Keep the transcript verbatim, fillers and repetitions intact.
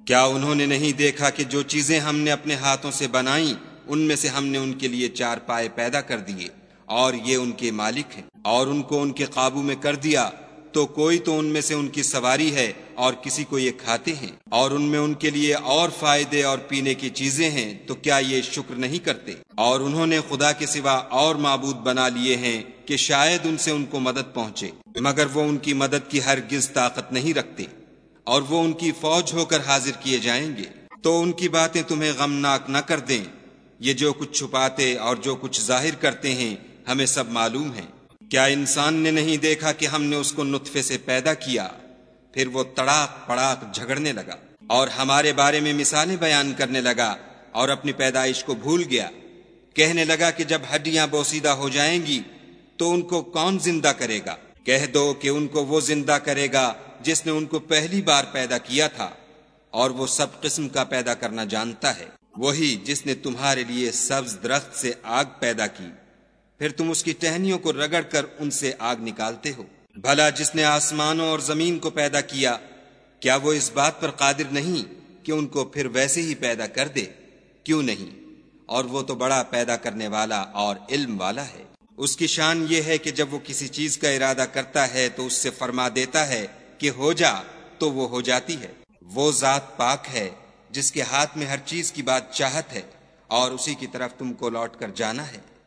کیا انہوں نے نہیں دیکھا کہ جو چیزیں ہم نے اپنے ہاتھوں سے بنائیں ان میں سے ہم نے ان کے لیے چار پائے پیدا کر دیے اور یہ ان کے مالک ہیں، اور ان کو ان کے قابو میں کر دیا تو کوئی تو ان میں سے ان کی سواری ہے اور کسی کو یہ کھاتے ہیں، اور ان میں ان کے لیے اور فائدے اور پینے کی چیزیں ہیں، تو کیا یہ شکر نہیں کرتے؟ اور انہوں نے خدا کے سوا اور معبود بنا لیے ہیں کہ شاید ان سے ان کو مدد پہنچے، مگر وہ ان کی مدد کی ہرگز طاقت نہیں رکھتے، اور وہ ان کی فوج ہو کر حاضر کیے جائیں گے۔ تو ان کی باتیں تمہیں غمناک نہ کر دیں، یہ جو کچھ چھپاتے اور جو کچھ ظاہر کرتے ہیں ہمیں سب معلوم ہے۔ کیا انسان نے نہیں دیکھا کہ ہم نے اس کو نطفے سے پیدا کیا، پھر وہ تڑاک پڑاک جھگڑنے لگا اور ہمارے بارے میں مثالیں بیان کرنے لگا اور اپنی پیدائش کو بھول گیا، کہنے لگا کہ جب ہڈیاں بوسیدہ ہو جائیں گی تو ان کو کون زندہ کرے گا؟ کہہ دو کہ ان کو وہ زندہ کرے گا جس نے ان کو پہلی بار پیدا کیا تھا، اور وہ سب قسم کا پیدا کرنا جانتا ہے، وہی جس نے تمہارے لیے سبز درخت سے آگ پیدا کی، پھر تم اس کی ٹہنیوں کو رگڑ کر ان سے آگ نکالتے ہو۔ بھلا جس نے آسمانوں اور زمین کو پیدا کیا، کیا وہ اس بات پر قادر نہیں کہ ان کو پھر ویسے ہی پیدا کر دے؟ کیوں نہیں؟ اور وہ تو بڑا پیدا کرنے والا اور علم والا ہے۔ اس کی شان یہ ہے کہ جب وہ کسی چیز کا ارادہ کرتا ہے تو اس سے فرما دیتا ہے کہ ہو جا، تو وہ ہو جاتی ہے۔ وہ ذات پاک ہے جس کے ہاتھ میں ہر چیز کی بات چاہت ہے، اور اسی کی طرف تم کو لوٹ کر جانا ہے۔